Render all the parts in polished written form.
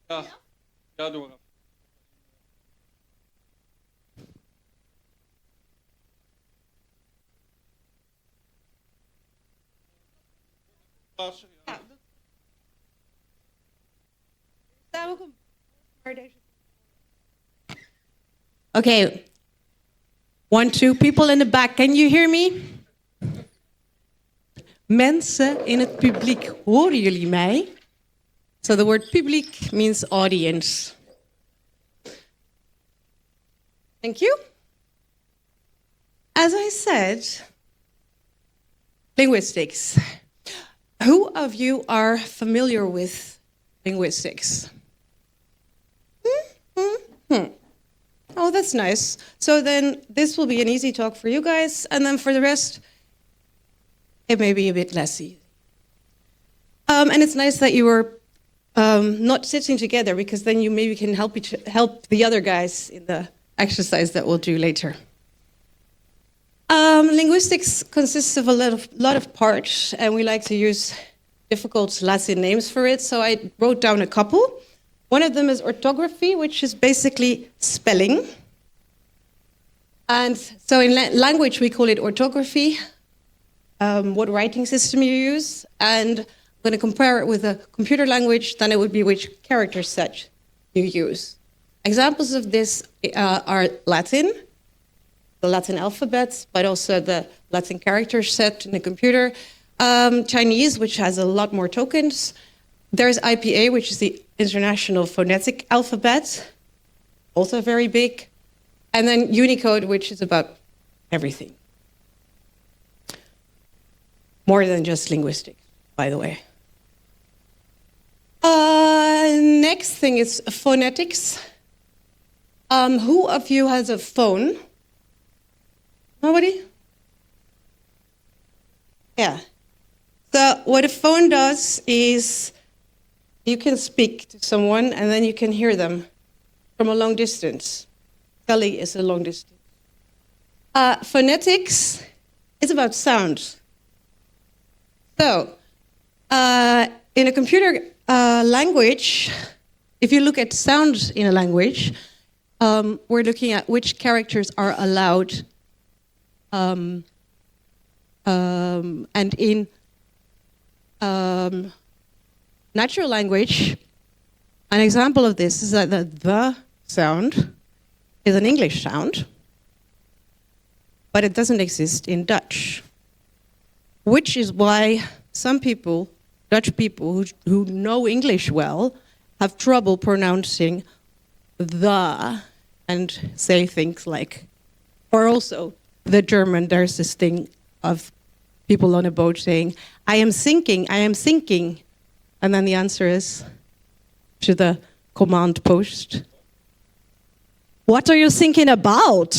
Ja, ja, doe maar. Plaatsen, ja. Ja, daar ook een maar deze. Okay. 1, 2 people in the back. Can you hear me? Mensen in het publiek, horen jullie mij? So the word publiek means audience. Thank you. As I said, linguistics. Who of you are familiar with linguistics? Oh, that's nice. So then this will be an easy talk for you guys, and then for the rest, it may be a bit less easy. And it's nice that you were not sitting together, because then you maybe can help the other guys in the exercise that we'll do later. Linguistics consists of a lot of parts, and we like to use difficult Latin names for it, so I wrote down a couple. One of them is orthography, which is basically spelling. And so in language, we call it orthography, what writing system you use. And I'm going to compare it with a computer language, then it would be which character set you use. Examples of this are Latin, the Latin alphabet, but also the Latin character set in the computer. Chinese, which has a lot more tokens. There's IPA, which is the International Phonetic Alphabet, also very big. And then Unicode, which is about everything. More than just linguistics, by the way. Next thing is phonetics. Who of you has a phone? Nobody? Yeah. So what a phone does is you can speak to someone and then you can hear them from a long distance. Tele is a long distance. Phonetics is about sound. So in a computer language, if you look at sound in a language, we're looking at which characters are allowed. And in natural language, an example of this is that the sound is an English sound, but it doesn't exist in Dutch, which is why some people, Dutch people who know English well, have trouble pronouncing the and say things like, or also the German, there's this thing of people on a boat saying, I am sinking, and then the answer is to the command post, what are you thinking about?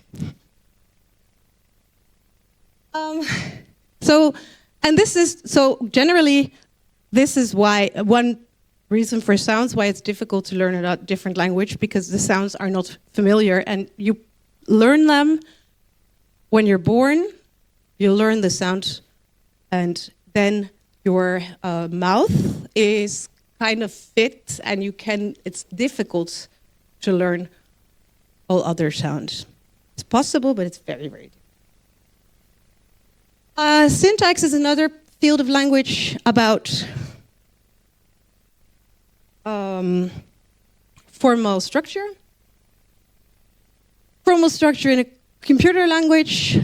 Generally, this is why one reason for sounds, why it's difficult to learn a different language, because the sounds are not familiar, and you learn them when you're born. You learn the sound, and then your mouth is kind of fit, and it's difficult to learn all other sounds. It's possible, but it's very, very difficult. Syntax is another field of language about formal structure. Formal structure in a computer language,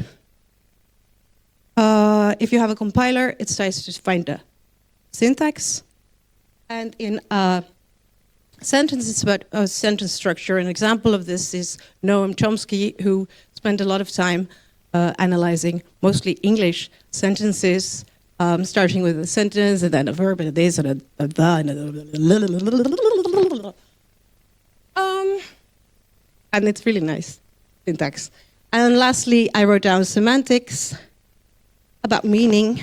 if you have a compiler, it tries to find the syntax. And in a sentence, it's about a sentence structure. An example of this is Noam Chomsky, who spent a lot of time analyzing mostly English sentences, starting with a sentence and then a verb and a this and a the and and it's really nice syntax. And lastly, I wrote down semantics about meaning.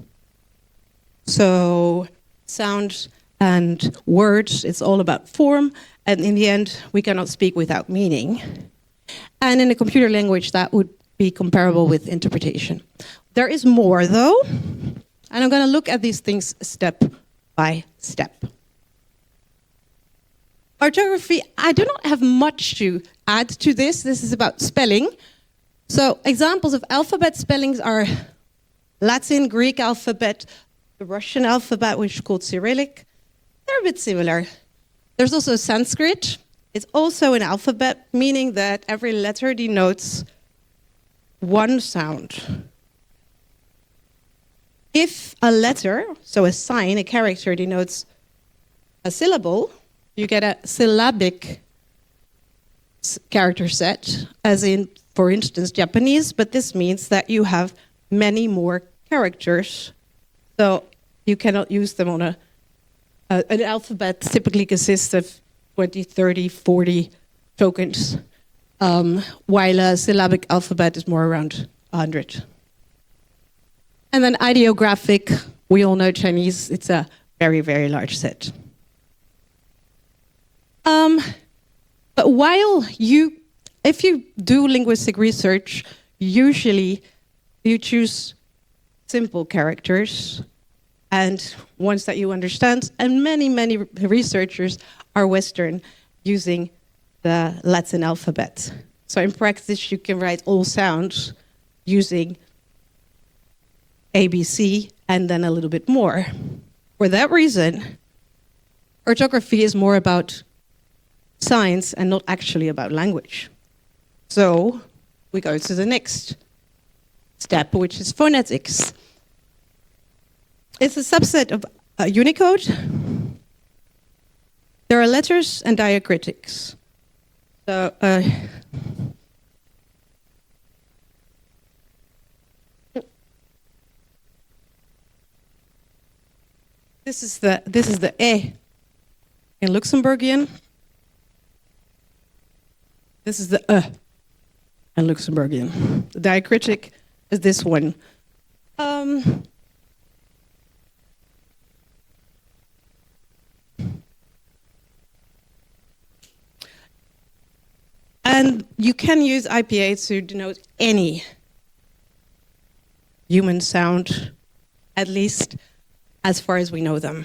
So sound and words, it's all about form, and in the end, we cannot speak without meaning. And in a computer language, that would be comparable with interpretation. There is more, though, and I'm going to look at these things step by step. Orthography, I do not have much to add to this. This is about spelling. So examples of alphabet spellings are Latin, Greek alphabet, the Russian alphabet, which is called Cyrillic. They're a bit similar. There's also Sanskrit. It's also an alphabet, meaning that every letter denotes one sound. If a letter, so a sign, a character, denotes a syllable, you get a syllabic character set, as in, for instance, Japanese, but this means that you have many more characters, so you cannot use them on an alphabet typically consists of 20, 30, 40 tokens, while a syllabic alphabet is more around 100. And then ideographic, we all know Chinese, it's a very, very large set. But if you do linguistic research, usually you choose simple characters and ones that you understand, and many, many researchers are Western using the Latin alphabet. So in practice, you can write all sounds using ABC and then a little bit more. For that reason, orthography is more about science and not actually about language. So we go to the next step, which is phonetics. It's a subset of Unicode. There are letters and diacritics. So this is the E in Luxembourgian. This is the in Luxembourgian. The diacritic is this one. And you can use IPA to denote any human sound, at least as far as we know them.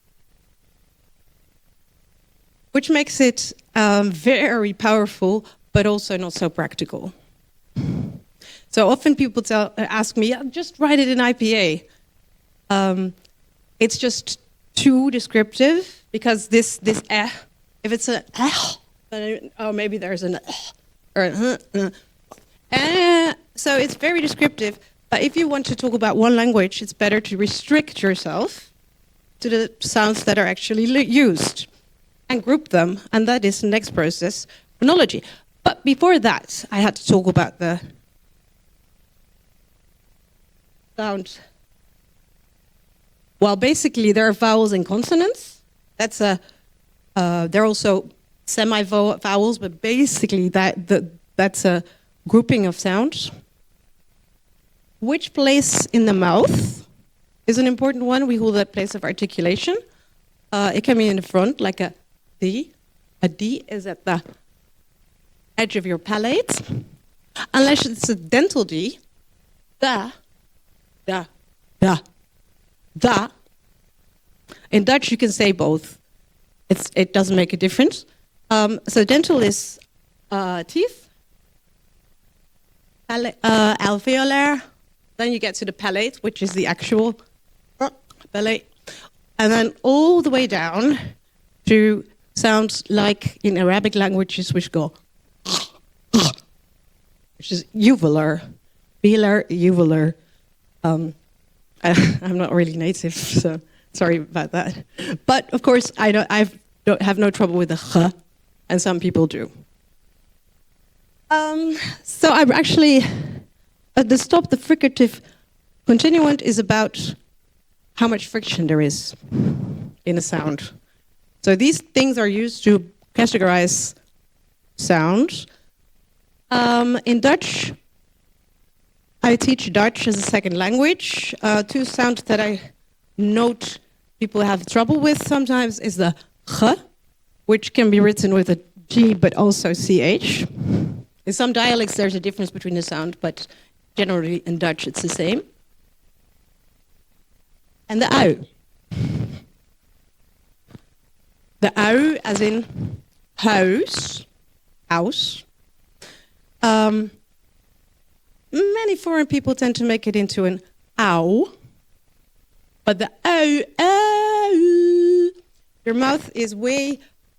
Which makes it very powerful, but also not so practical. So often people ask me, just write it in IPA. It's just too descriptive, because this if it's a maybe there's an or so it's very descriptive. But if you want to talk about one language, it's better to restrict yourself to the sounds that are actually used and group them, and that is the next process, phonology. But before that, I had to talk about the sound. Well, basically, there are vowels and consonants. There are also semi-vowels, but basically that's a grouping of sounds. Which place in the mouth is an important one. We call that place of articulation. It can be in the front, like a D. A D is at the edge of your palate. Unless it's a dental D, da. In Dutch, you can say both. It doesn't make a difference. So dental is teeth, alveolar. Then you get to the palate, which is the actual palate. And then all the way down to sounds like in Arabic languages, which go, which is uvular, velar, uvular. I'm not really native, so sorry about that. But of course, I don't have no trouble with the ch, and some people do. So I'm actually at the stop. The fricative continuant is about how much friction there is in a sound. So these things are used to categorize sounds. In Dutch, I teach Dutch as a second language. Two sounds that I note people have trouble with sometimes is the ch, which can be written with a G but also CH. In some dialects there's a difference between the sound, but generally in Dutch it's the same. And the ui. The ui as in house, house. Many foreign people tend to make it into an ow, but the ow, your mouth is way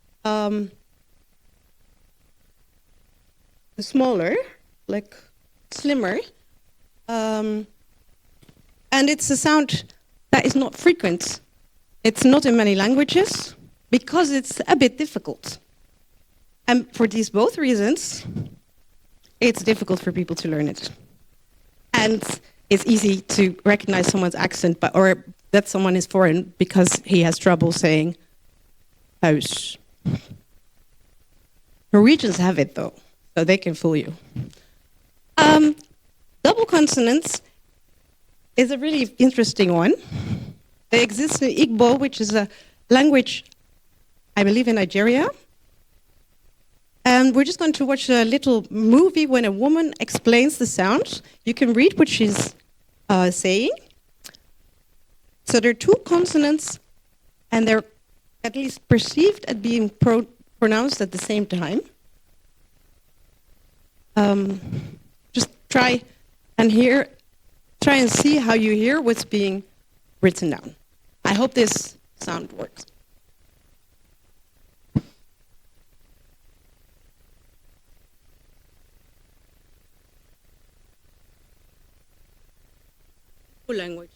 smaller, like slimmer, and it's a sound that is not frequent. It's not in many languages because it's a bit difficult. And for these both reasons, it's difficult for people to learn it. And it's easy to recognize someone's accent, or that someone is foreign because he has trouble saying house. Norwegians have it though, so they can fool you. Double consonants is a really interesting one. They exist in Igbo, which is a language, I believe, in Nigeria. And we're just going to watch a little movie when a woman explains the sound. You can read what she's saying. So there are two consonants, and they're at least perceived as being pronounced at the same time. Just try and see how you hear what's being written down. I hope this sound works. Language.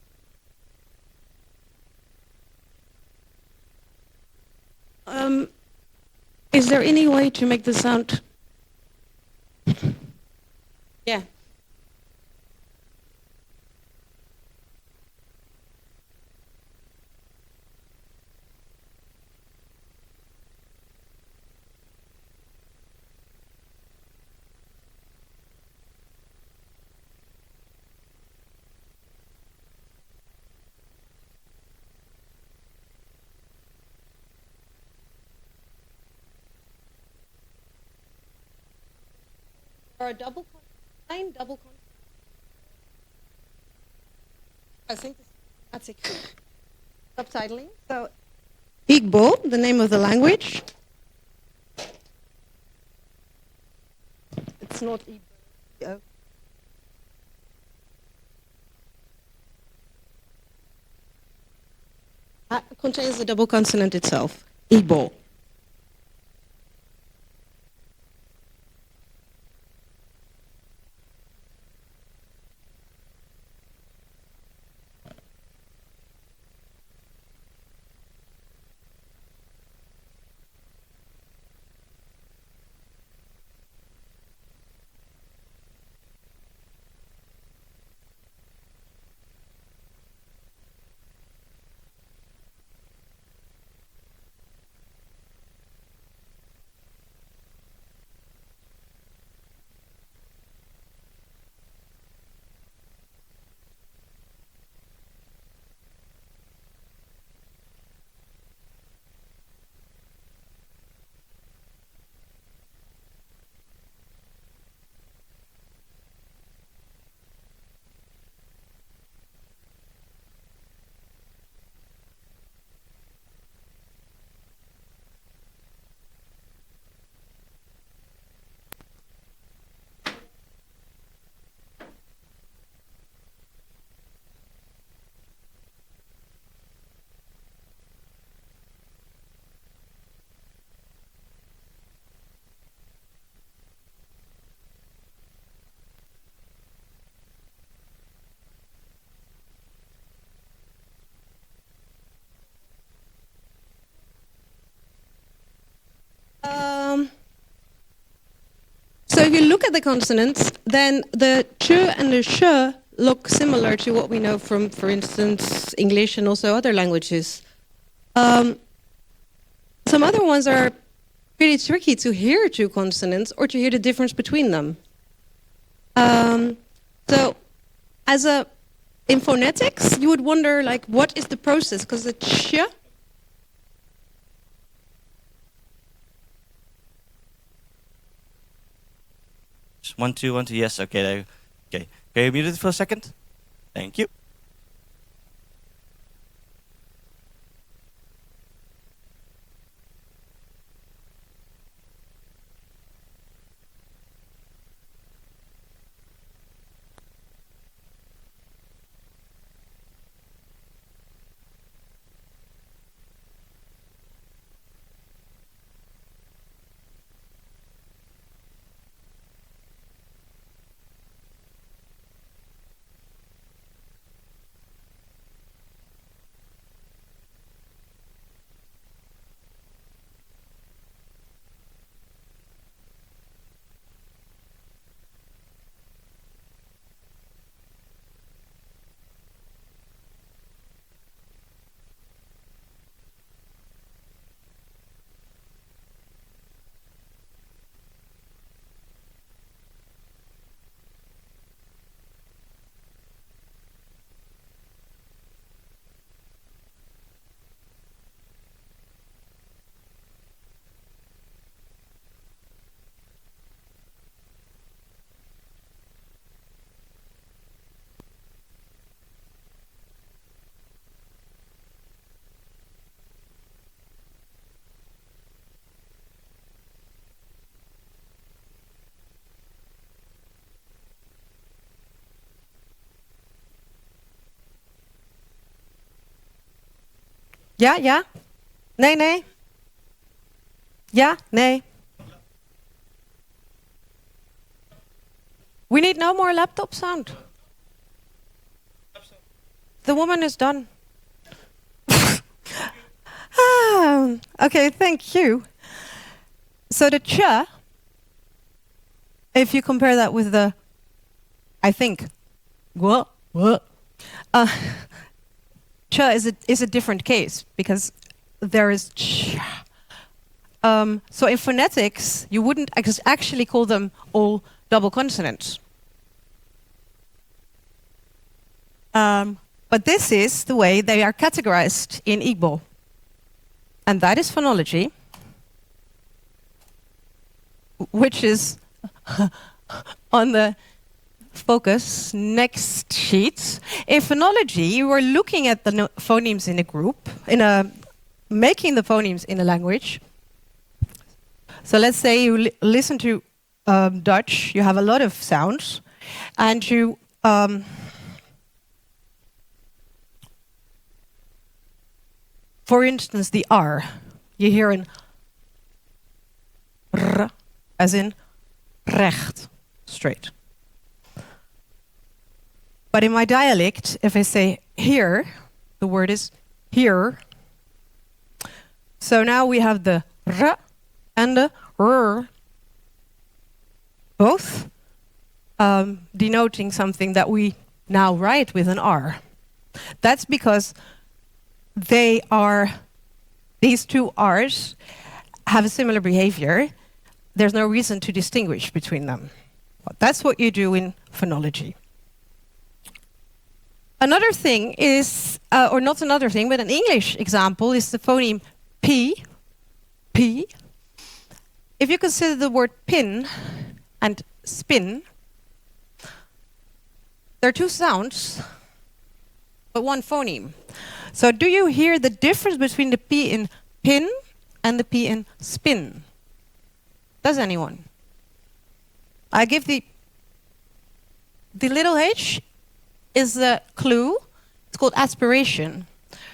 Is there any way to make the sound? Yeah. Or a double line, double consonant. I think that's it. Subtitling. So, Igbo, the name of the language. It's not Igbo. Contains the double consonant itself. Igbo. So if you look at the consonants, then the ch and the sh look similar to what we know from, for instance, English and also other languages. Some other ones are pretty tricky to hear two consonants or to hear the difference between them. So in phonetics, you would wonder, like, what is the process? Because the ch. 1, 2, 1, 2. Yes, okay. There. Okay. Can you mute it for a second? Thank you. Ja, ja? Nee, nee? Ja, nee? We need no more laptop sound. The woman is done. Okay, thank you. So the ch, if you compare that with the, I think, what, ch is a different case because there is ch. So in phonetics, you wouldn't actually call them all double consonants. But this is the way they are categorized in Igbo. And that is phonology, which is on the focus next sheet. In phonology, you are looking at the phonemes in a group, making the phonemes in a language. So let's say you listen to Dutch, you have a lot of sounds, and you for instance, the R, you hear an R, as in recht, straight. But in my dialect, if I say here, the word is here. So now we have the R and the R, both denoting something that we now write with an R. That's because these two R's have a similar behavior. There's no reason to distinguish between them. But that's what you do in phonology. Another thing is, or not another thing, but an English example is the phoneme P. P. If you consider the word pin and spin, there are two sounds, but one phoneme. So do you hear the difference between the P in pin and the P in spin? Does anyone? I give the little h is the clue. It's called aspiration.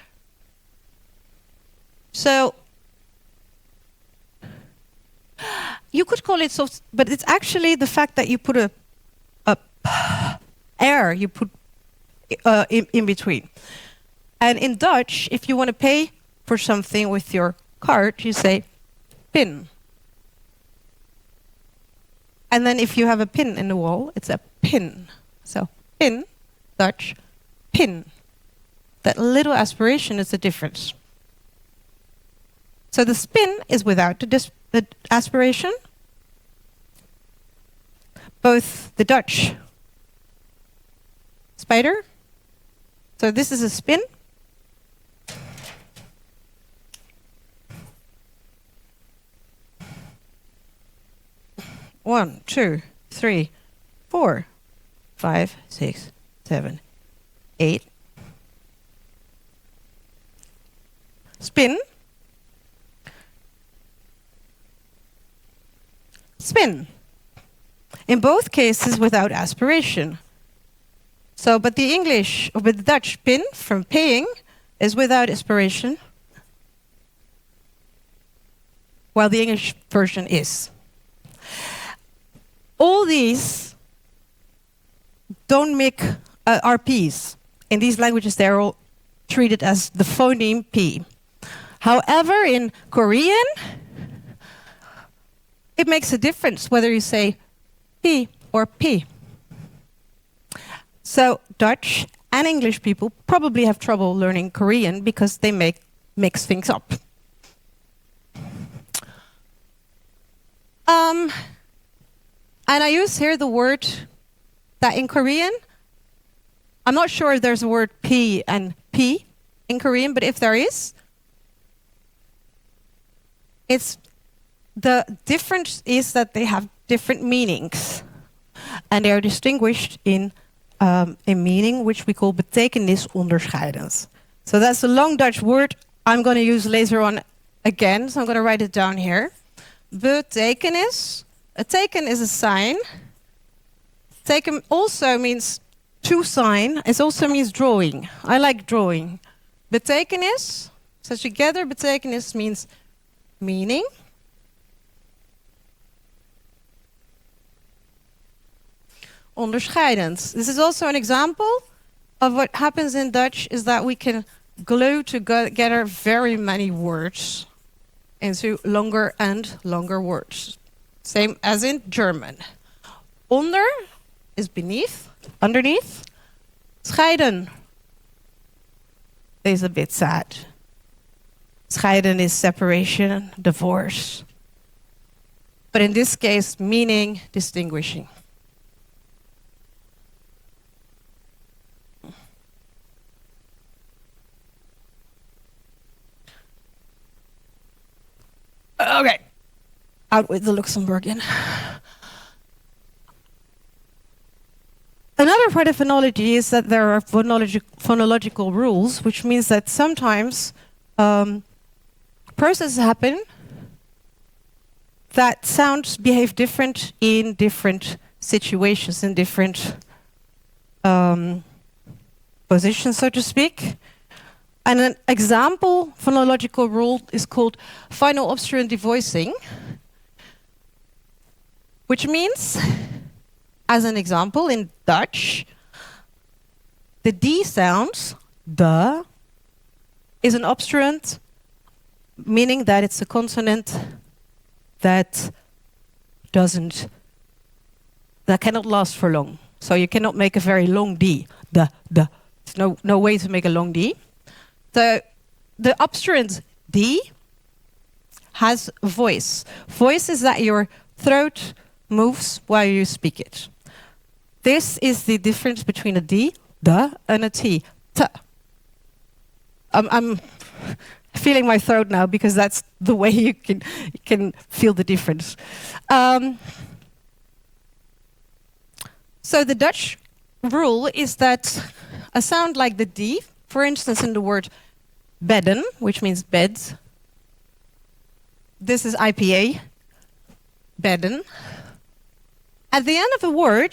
So you could call it soft, but it's actually the fact that you put a air, you put in between. And in Dutch, if you want to pay for something with your card, you say pin. And then if you have a pin in the wall, it's a pin. So pin, Dutch, pin. That little aspiration is the difference. So the spin is without the aspiration. Both the Dutch spider. So this is a spin. One, two, three, 4, 5, 6, 7, 8. Spin. Spin. In both cases without aspiration. So, but the English, or the Dutch pin from paying is without aspiration, while the English version is. All these don't make RPs. In these languages, they're all treated as the phoneme P. However, in Korean, it makes a difference whether you say P or P. So Dutch and English people probably have trouble learning Korean because they mix things up. And I use here the word that in Korean, I'm not sure if there's a word P and P in Korean, but if there is, the difference is that they have different meanings. And they are distinguished in a meaning which we call betekenisonderscheidend. So that's a long Dutch word I'm going to use later on again, so I'm going to write it down here. Betekenis. A teken is a sign. Teken also means to sign. It also means drawing. I like drawing. Betekenis, So together betekenis means meaning. Onderscheidend. This is also an example of what happens in Dutch is that we can glue together very many words into longer and longer words. Same as in German. Onder is beneath, underneath. Scheiden is a bit sad. Scheiden is separation, divorce. But in this case, meaning distinguishing. Okay, out with the Luxembourgian. Another part of phonology is that there are phonological rules, which means that sometimes processes happen that sounds behave different in different situations, in different positions, so to speak. And an example phonological rule is called final obstruent devoicing, which means, as an example, in Dutch, the D sound, the, is an obstruent, meaning that it's a consonant that cannot last for long. So you cannot make a very long D. The. There's no way to make a long D. The obstruent D has voice. Voice is that your throat moves while you speak it. This is the difference between a D, the, and a T, t. I'm feeling my throat now because that's the way you can feel the difference. So the Dutch rule is that a sound like the D, for instance, in the word bedden, which means bed. This is IPA, bedden. At the end of a word,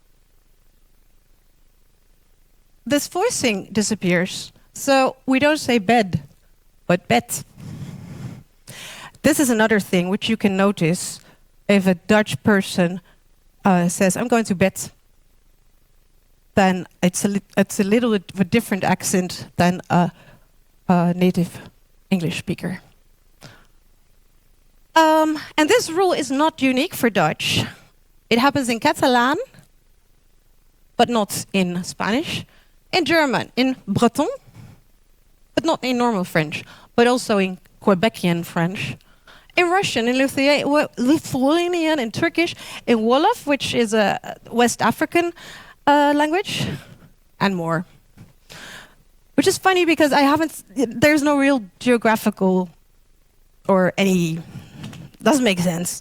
this voicing disappears. So we don't say bed, but bed. This is another thing which you can notice if a Dutch person says, I'm going to bed. Then it's a little bit of a different accent than a native English speaker. And this rule is not unique for Dutch. It happens in Catalan, but not in Spanish. In German, in Breton, but not in normal French, but also in Quebecian French. In Russian, in Lithuanian, in Turkish, in Wolof, which is a West African language, and more. Which is funny because there's no real geographical or any, doesn't make sense.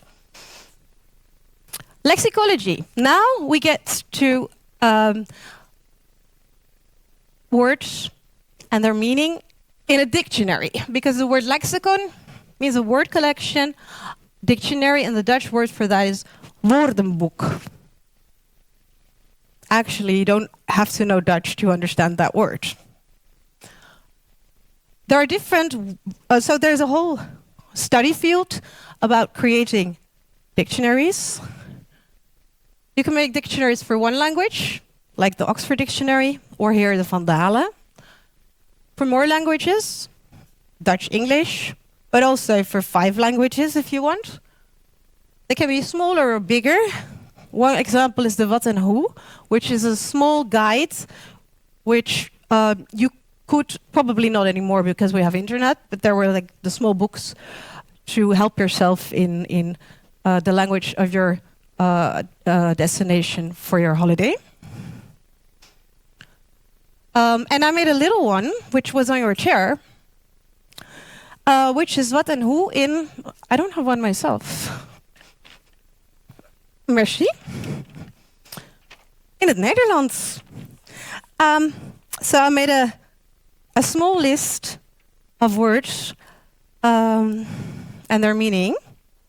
Lexicology. Now we get to words and their meaning in a dictionary, because the word lexicon means a word collection. Dictionary, and the Dutch word for that is woordenboek. Actually, you don't have to know Dutch to understand that word. There are different, so there's a whole study field about creating dictionaries. You can make dictionaries for one language, like the Oxford Dictionary, or here the Van Dalen. For more languages, Dutch, English, but also for 5 languages if you want. They can be smaller or bigger. One example is the Wat en Hoe, which is a small guide, which you could, probably not anymore because we have internet, but there were like the small books to help yourself in the language of your destination for your holiday. And I made a little one, which was on your chair, which is Wat en Hoe in, I don't have one myself. Merci. In het Nederlands. So I made a small list of words and their meaning.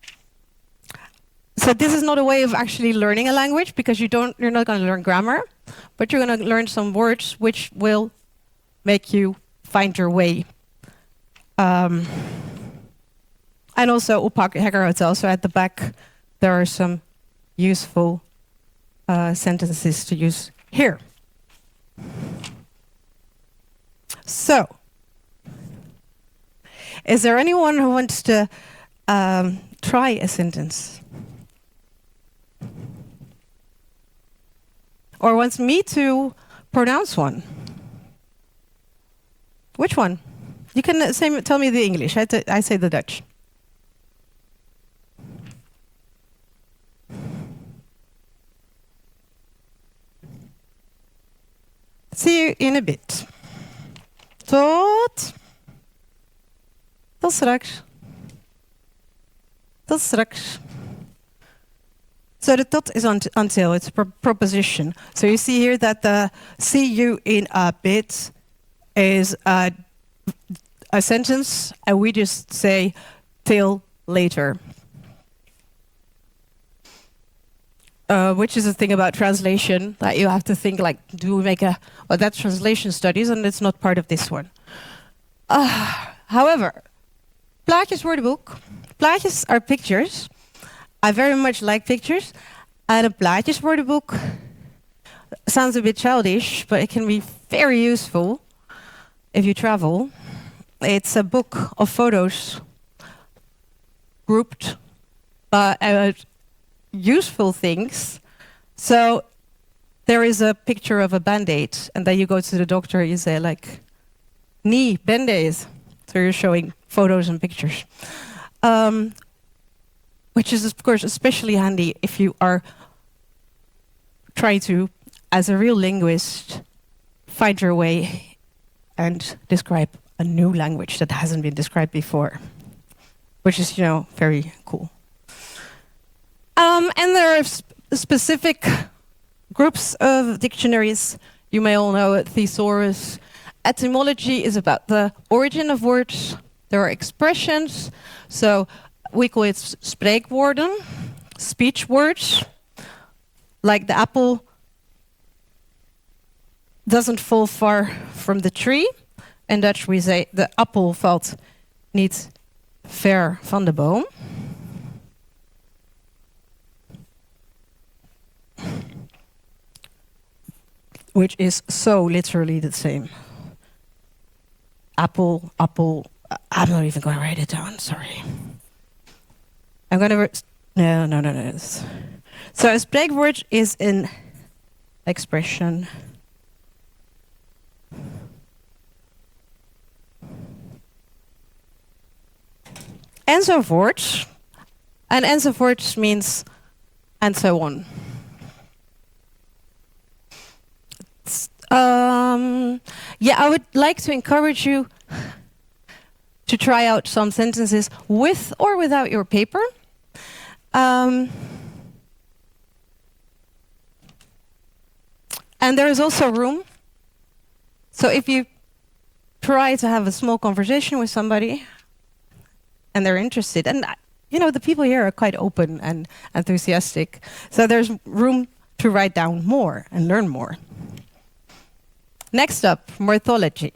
So this is not a way of actually learning a language, because you're not going to learn grammar, but you're going to learn some words which will make you find your way And also Opak Hacker Hotel. So at the back, there are some useful sentences to use here. So, is there anyone who wants to try a sentence? Or wants me to pronounce one? Which one? You can tell me the English. I say the Dutch. See you in a bit. Tot straks. Tot straks. So the tot is until, it's a proposition. So you see here that the see you in a bit is a sentence, and we just say till later. Which is the thing about translation, that you have to think like, do we make well, that's translation studies, and it's not part of this one. However, plaatjeswoordenboek. Plaatjes are pictures. I very much like pictures. And a plaatjeswoordenboek sounds a bit childish, but it can be very useful if you travel. It's a book of photos grouped useful things. So there is a picture of a band-aid, and then you go to the doctor, you say like, knee, band-aid. So you're showing photos and pictures. Which is, of course, especially handy if you are trying to, as a real linguist, find your way and describe a new language that hasn't been described before, which is, very cool. And there are specific groups of dictionaries. You may all know it, thesaurus. Etymology is about the origin of words. There are expressions. So we call it spreekwoorden, speech words. Like the apple doesn't fall far from the tree. In Dutch we say the appel valt niet ver van de boom. Which is so literally the same. Apple. I'm not even going to write it down, sorry. I'm going to... No. So a spreekwoord is an expression. Enzovoort. And enzovoort means and so on. I would like to encourage you to try out some sentences with or without your paper. And there is also room. So if you try to have a small conversation with somebody and they're interested, and the people here are quite open and enthusiastic, so there's room to write down more and learn more. Next up, morphology.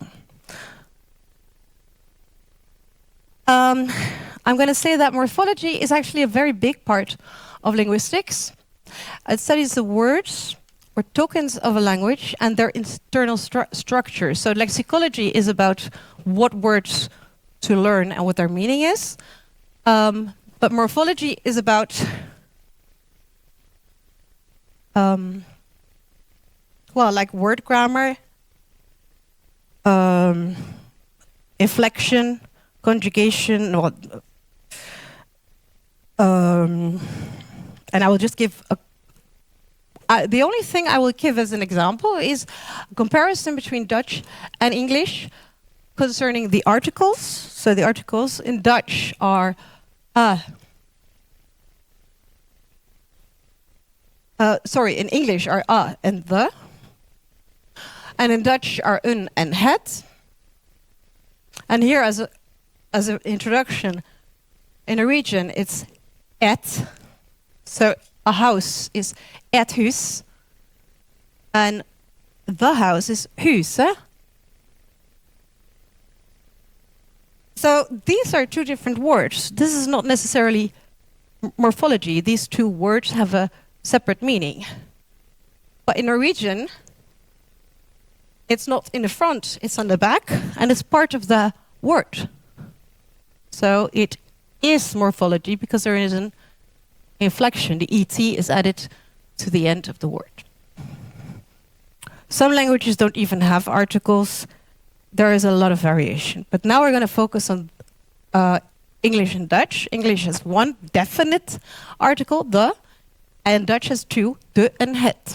I'm going to say that morphology is actually a very big part of linguistics. It studies the words or tokens of a language and their internal structure. So lexicology is about what words to learn and what their meaning is. But morphology is about like word grammar, inflection, conjugation, and I will just give the only thing I will give as an example is a comparison between Dutch and English concerning the articles. So the articles in Dutch are in English are and the. And in Dutch are een and het. And here as an introduction, in a region it's et. So a house is het huis. And the house is huset. So these are two different words. This is not necessarily morphology. These two words have a separate meaning. But in Norwegian, it's not in the front, it's on the back, and it's part of the word. So it is morphology because there is an inflection. The ET is added to the end of the word. Some languages don't even have articles. There is a lot of variation. But now we're going to focus on English and Dutch. English has one definite article, the, and Dutch has two, de and het.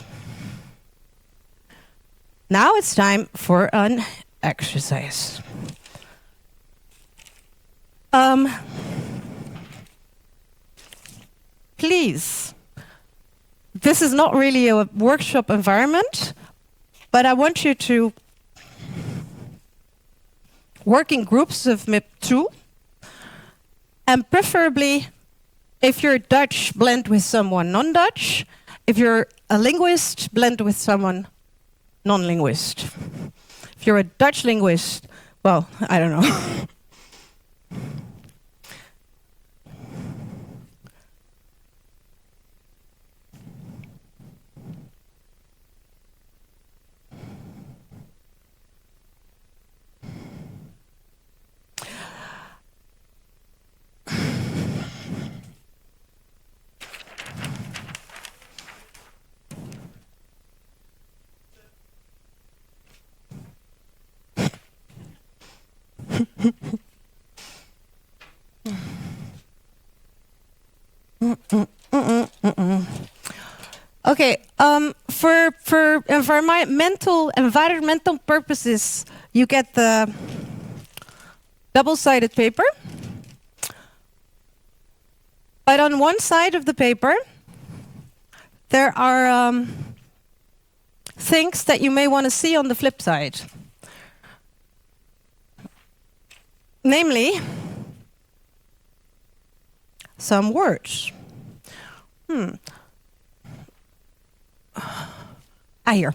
Now it's time for an exercise. Please, this is not really a workshop environment, but I want you to work in groups of maybe 2, and preferably, if you're Dutch, blend with someone non-Dutch. If you're a linguist, blend with someone non-linguist. If you're a Dutch linguist, well, I don't know. Okay, for environmental purposes, you get the double-sided paper. But on one side of the paper, there are things that you may want to see on the flip side. Namely, some words. Here.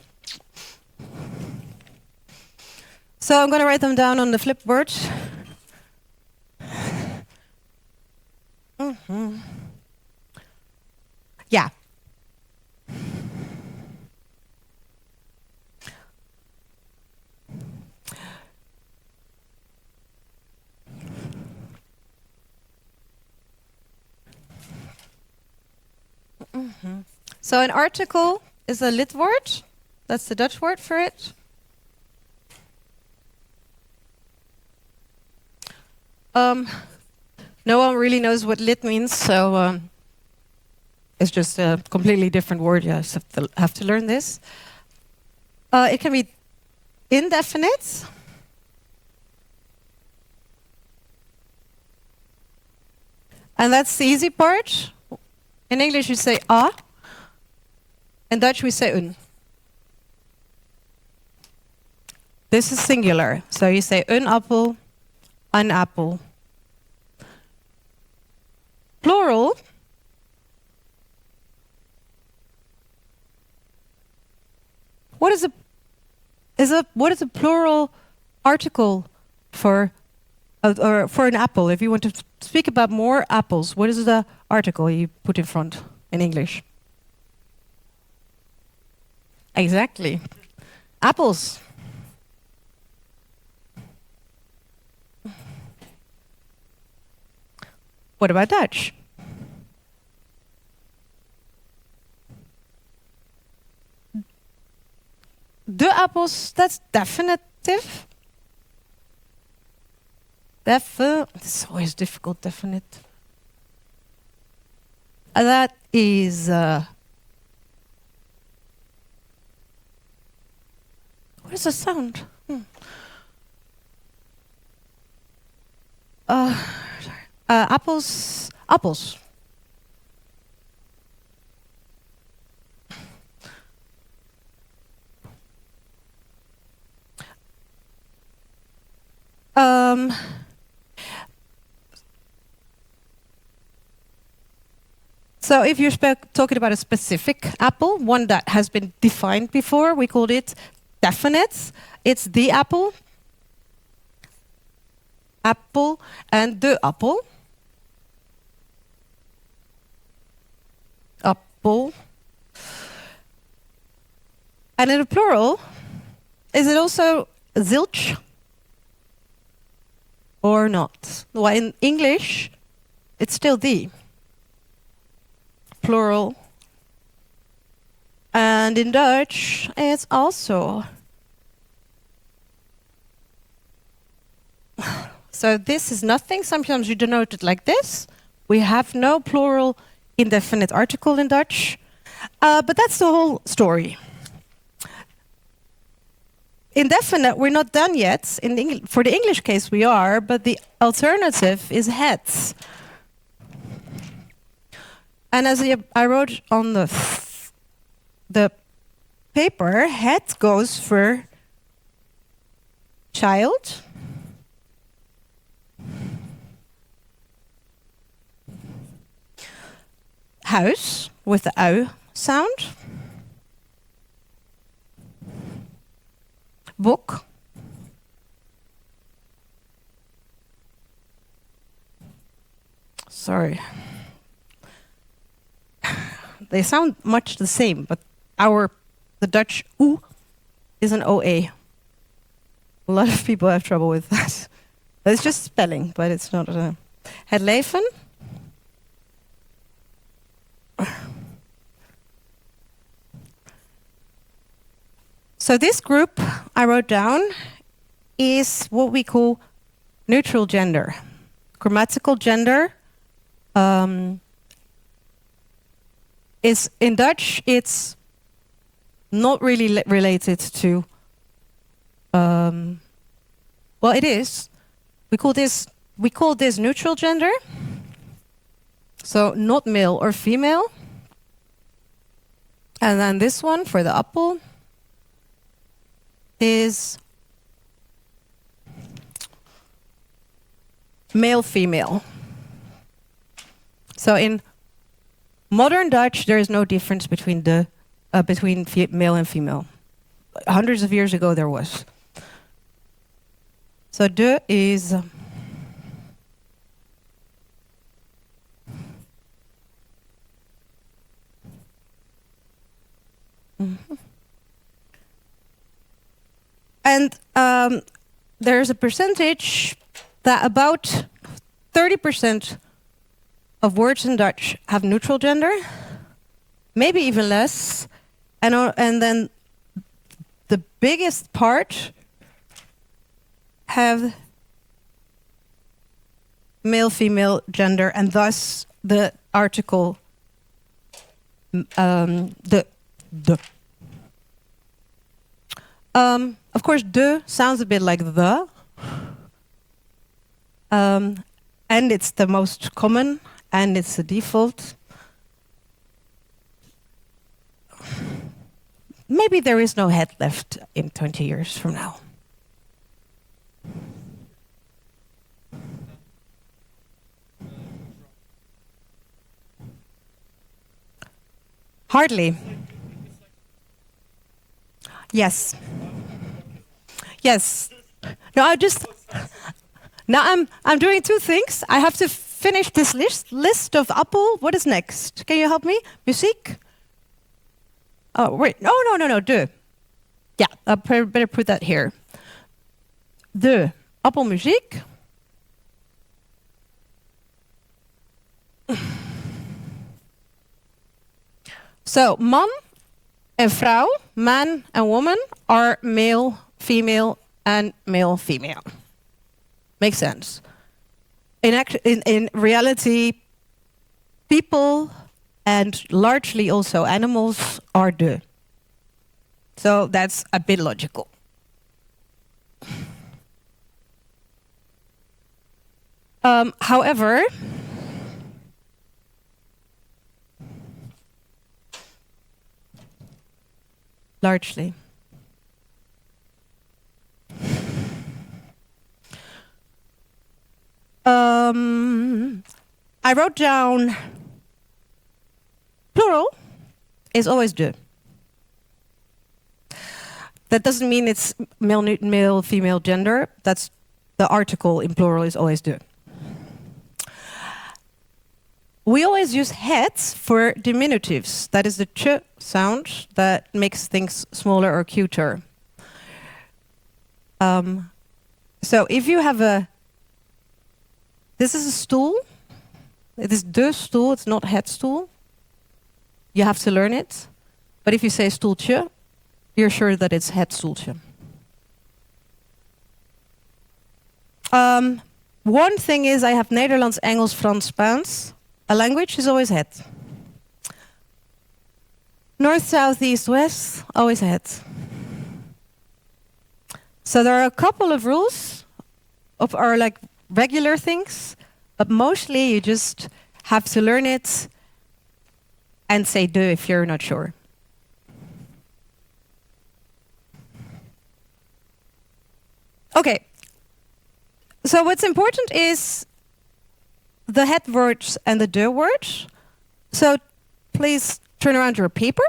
So I'm going to write them down on the flipboard. Yeah. So an article is a lidwoord. That's the Dutch word for it. No one really knows what lid means, so it's just a completely different word. You have to learn this. It can be indefinite. And that's the easy part. In English you say a. In Dutch we say een. This is singular. So you say een appel, an apple. Plural. What is a plural article for an apple? If you want to speak about more apples, what is the article you put in front in English? Exactly. Apples. What about Dutch? De appels, that's definitive. It's always difficult, definite. That is... what is the sound? Apples. Apples. So if you're talking about a specific apple, one that has been defined before, we called it definite. It's the apple. apple, and de appel. Appel. And in the plural, is it also zilch or not? Well, in English, it's still the plural. And in Dutch, it's also. So this is nothing. Sometimes you denote it like this. We have no plural indefinite article in Dutch. But that's the whole story. Indefinite, we're not done yet. For the English case, we are, but the alternative is heads. And as I wrote on the paper, head goes for child, house with the au sound, book, sorry, they sound much the same, but the Dutch oo is an OA. A lot of people have trouble with that. It's just spelling, but it's not a. Het leven. So this group I wrote down is what we call neutral gender. Grammatical gender is in Dutch. It's not really related to. Well, it is. We call this neutral gender. So not male or female. And then this one for the appel is male female. So in modern Dutch, there is no difference between male and female. Hundreds of years ago, there was. So de is and there's a percentage that about 30% of words in Dutch have neutral gender, maybe even less, and then the biggest part have male-female gender, and thus the article the. Of course, de sounds a bit like the, and it's the most common, and it's the default. Maybe there is no head left in 20 years from now. Hardly. Yes. Yes. No, now I'm doing two things. I have to finish this list of appel. What is next? Can you help me? Muziek? Oh, wait. No. De. Yeah, I better put that here. De. Appelmuziek. So, man and vrouw, man and woman, are male, female, and male, female. Makes sense. In reality, people and largely also animals are de. So that's a bit logical. However, largely. I wrote down plural is always de. That doesn't mean it's male, female gender. That's the article in plural is always de. We always use het for diminutives. That is the ch sound that makes things smaller or cuter. So if you have this is a stoel. It is de stoel, it's not het stoel. You have to learn it. But if you say stoeltje, you're sure that it's het stoeltje. One thing is I have Nederlands, Engels, Frans, Spaans. A language is always het. North, south, east, west, always het. So there are a couple of rules of our like regular things, but mostly you just have to learn it and say de if you're not sure. Okay. So what's important is the het words and the de words. So please turn around your paper.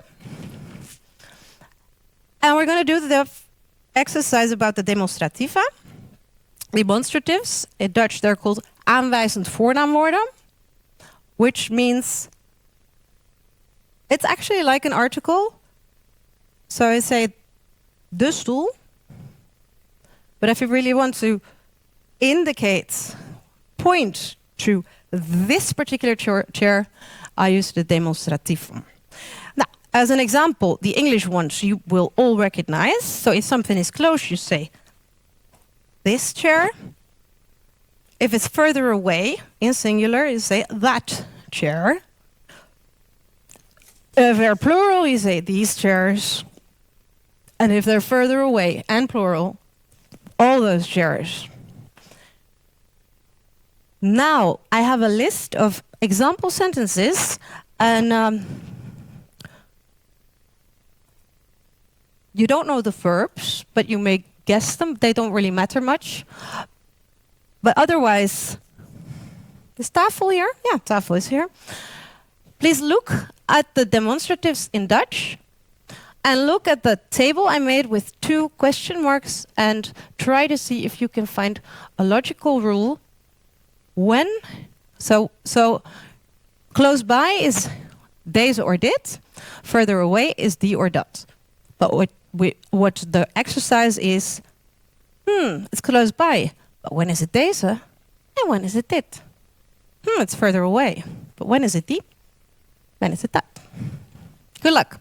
And we're going to do the exercise about the demonstrativa. Demonstratives. In Dutch they're called aanwijzend voornaamwoorden, which means it's actually like an article. So I say de stoel. But if you really want to indicate, point to this particular chair, I use the demonstratief. Now, as an example, the English ones you will all recognize. So if something is close, you say this chair. If it's further away, in singular, you say that chair. If they're plural, you say these chairs. And if they're further away and plural, all those chairs. Now, I have a list of example sentences, and you don't know the verbs, but you may guess them. They don't really matter much. But otherwise, is tafel here? Yeah, tafel is here. Please look at the demonstratives in Dutch and look at the table I made with 2 question marks and try to see if you can find a logical rule when. So close by is deze or dit. Further away is die or dat. But what the exercise is, it's close by. But when is it deze? And when is it dit? It's further away. But when is it die? When is it that? Good luck.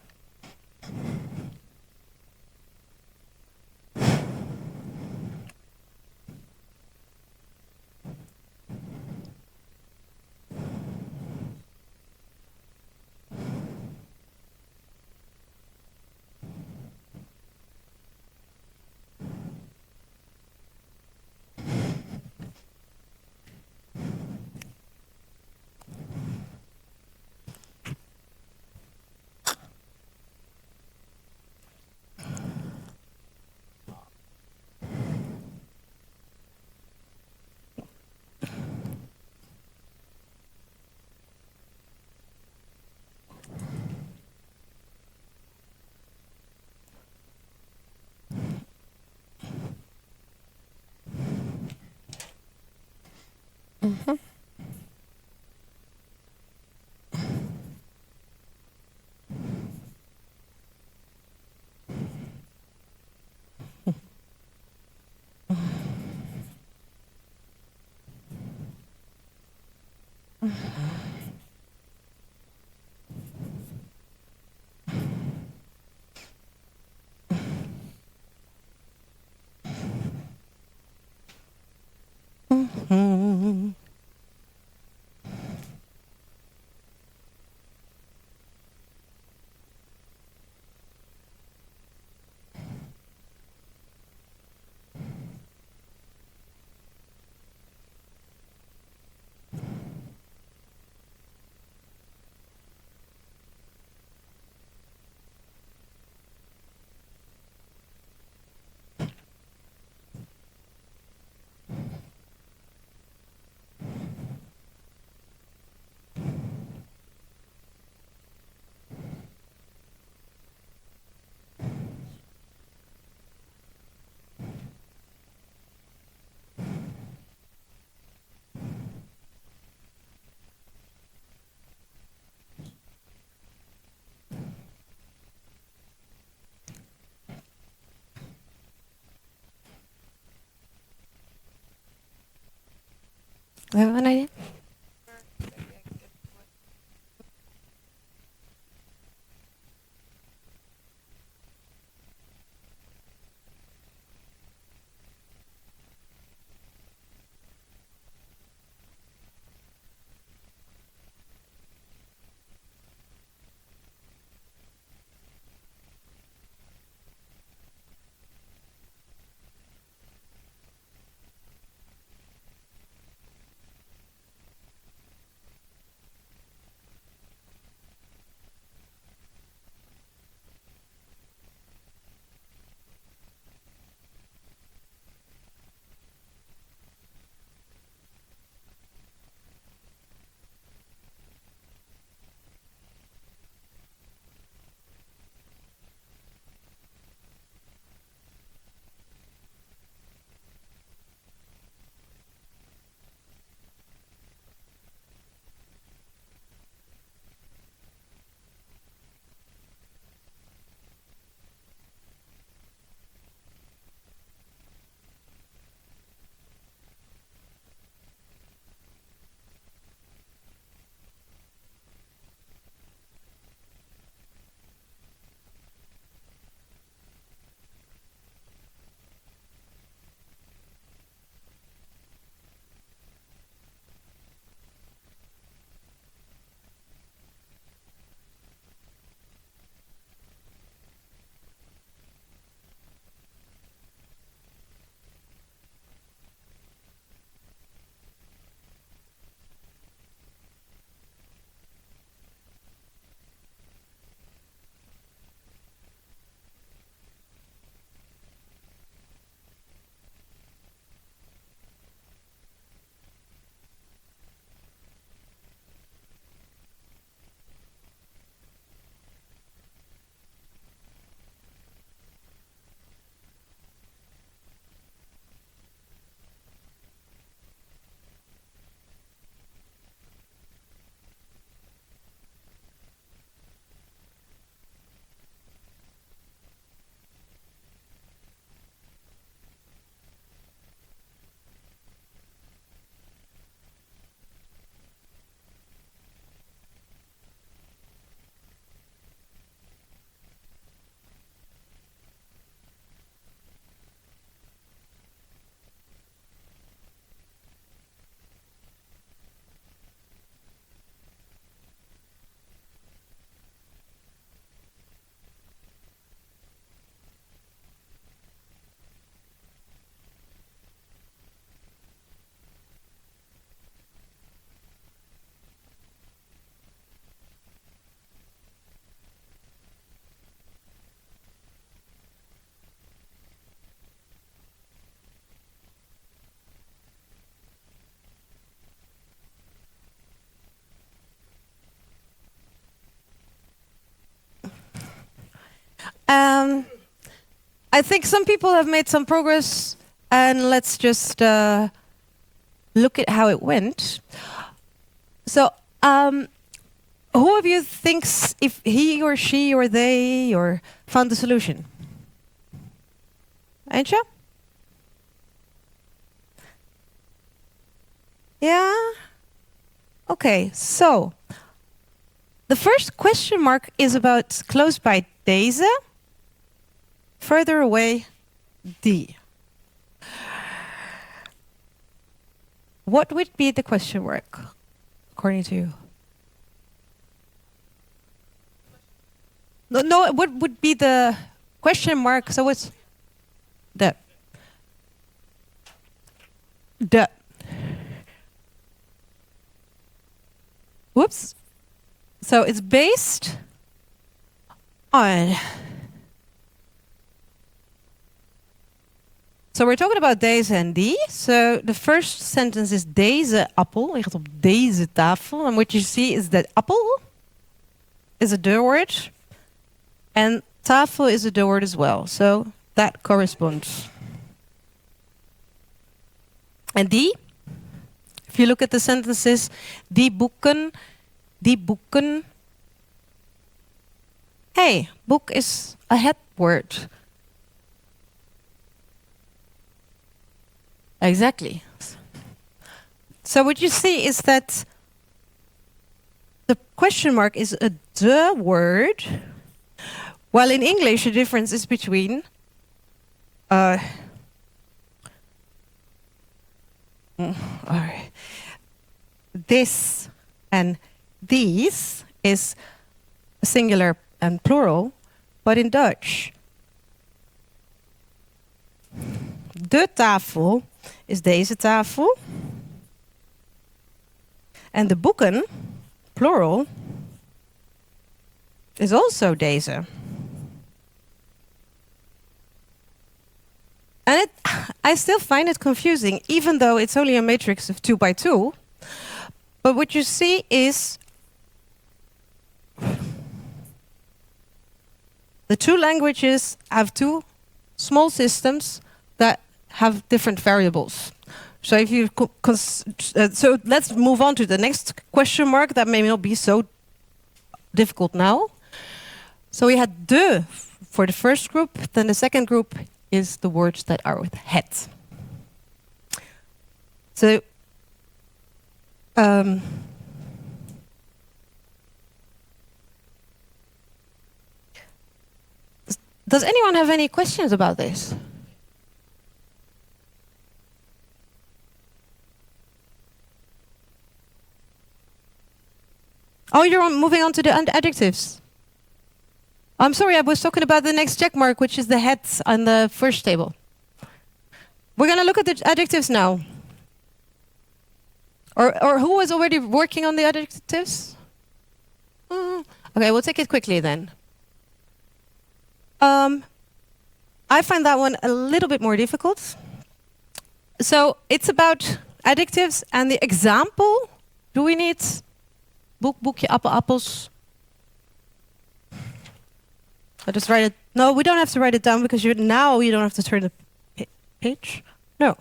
Have an idea? Um, I think some people have made some progress, and let's just look at how it went. So, who of you thinks if he or she or they or found the solution? Aisha? Yeah? Okay, so the first question mark is about close by deze, further away die. What would be the question mark, according to you? No, what would be the question mark? So what's the whoops. So it's based on. So we're talking about deze en die. So the first sentence is deze appel ligt op deze tafel. And what you see is that appel is a de word. And tafel is a de word as well. So that corresponds. And die, if you look at the sentences, die boeken. Hey, book is a head word. Exactly. So what you see is that the question mark is a the word, while in English the difference is between this and these is singular and plural, but in Dutch, de tafel is deze tafel. En de boeken, plural, is also deze. And I still find it confusing, even though it's only a matrix of 2 by 2. But what you see is the two languages have two small systems that have different variables. So if you so let's move on to the next question mark that may not be so difficult now. So we had de for the first group, then the second group is the words that are with het. So does anyone have any questions about this? Oh, you're moving on to the adjectives. I'm sorry, I was talking about the next check mark, which is the head on the first table. We're going to look at the adjectives now. Or who was already working on the adjectives? Okay, we'll take it quickly then. I find that one a little bit more difficult. So it's about adjectives and the example. Do we need boek, boekje, appel, appels? I just write it. No, we don't have to write it down because now you don't have to turn the page. No.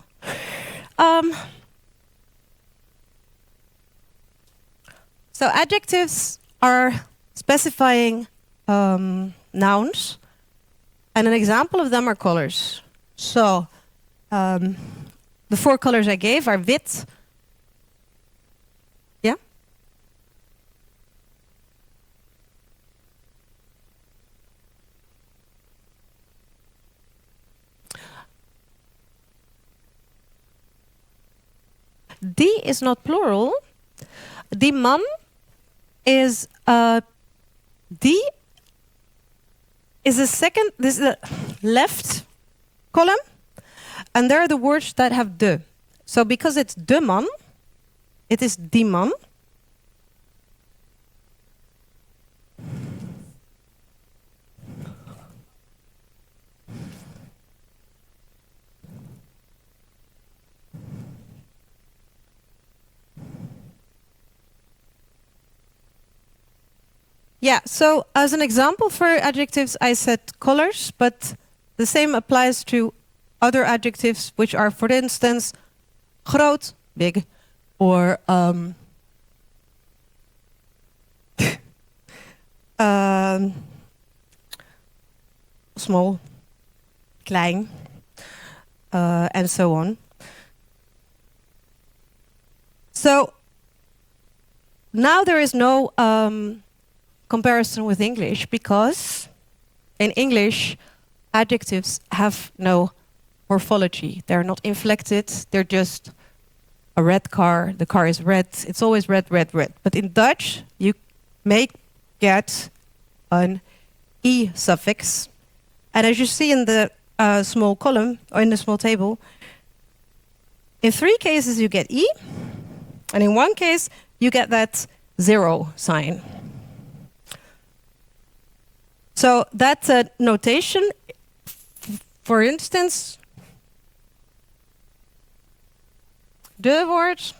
So adjectives are specifying nouns, and an example of them are colors. So the 4 colors I gave are wit. Yeah? Die is not plural. Die man is die is the second. This is the left column, and there are the words that have de. So because it's de man, it is die man. Yeah, so as an example for adjectives, I said colors, but the same applies to other adjectives, which are, for instance, groot, big, or small, klein, and so on. So now there is no comparison with English, because in English adjectives have no morphology. They're not inflected, they're just a red car, the car is red, it's always red, red, red. But in Dutch you may get an E suffix, and as you see in the small column, or in the small table, in 3 cases you get E, and in 1 case you get that 0 sign. So that's a notation. For instance, de word.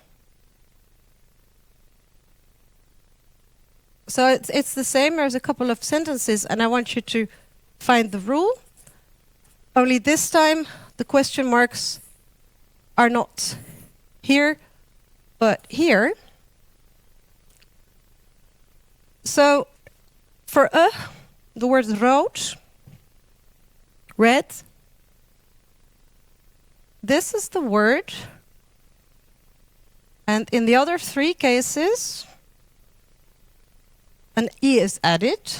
So it's the same. There's a couple of sentences, and I want you to find the rule. Only this time, the question marks are not here, but here. So for the word rood, red, this is the word And in the other three cases, an E is added.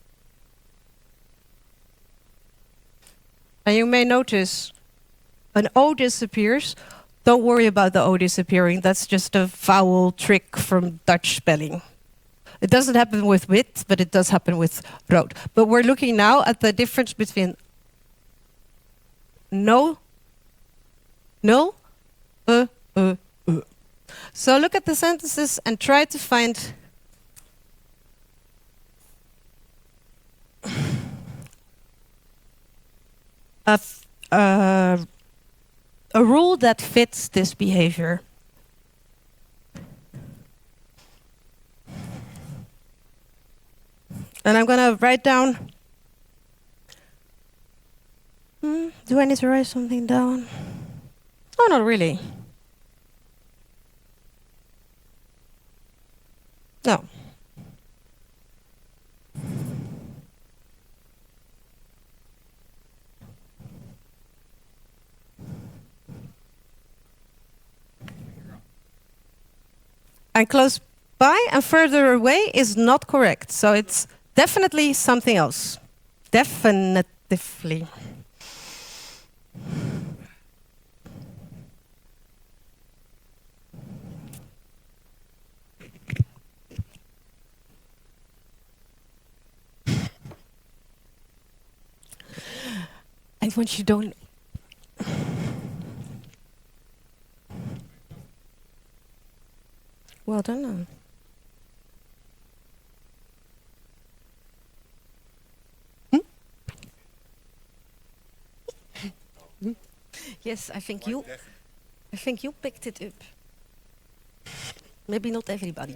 And you may notice an O disappears. Don't worry about the O disappearing. That's just a vowel trick from Dutch spelling. It doesn't happen with wit, but it does happen with rood. But we're looking now at the difference between no, uh. So look at the sentences and try to find a rule that fits this behavior. And I'm going to write down. Do I need to write something down? Oh, not really. No. And close by and further away is not correct. So it's definitely something else. Definitively. And once you don't. Well done. Yes, I think you picked it up. Maybe not everybody.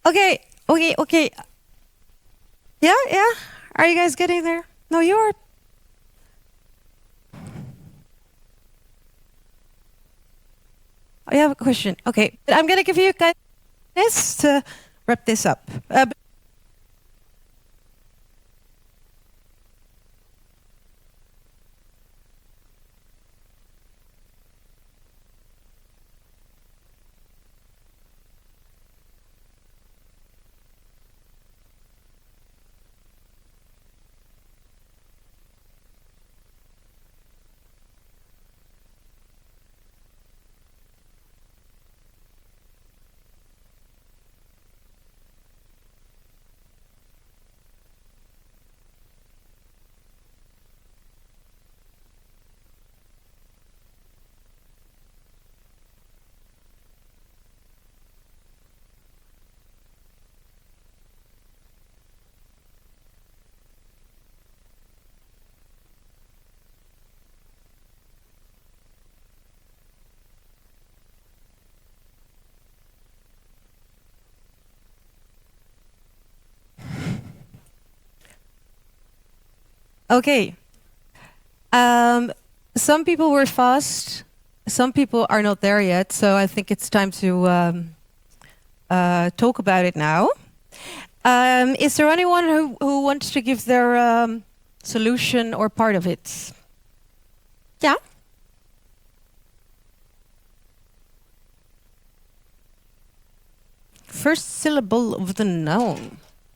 Okay, okay. Yeah, yeah. Are you guys getting there? No, you are. I have a question. Okay, I'm gonna give you guys this to wrap this up. Okay. Some people were fast. Some people are not there yet. So I think it's time to talk about it now. Is there anyone who wants to give their solution or part of it? Yeah. First syllable of the noun.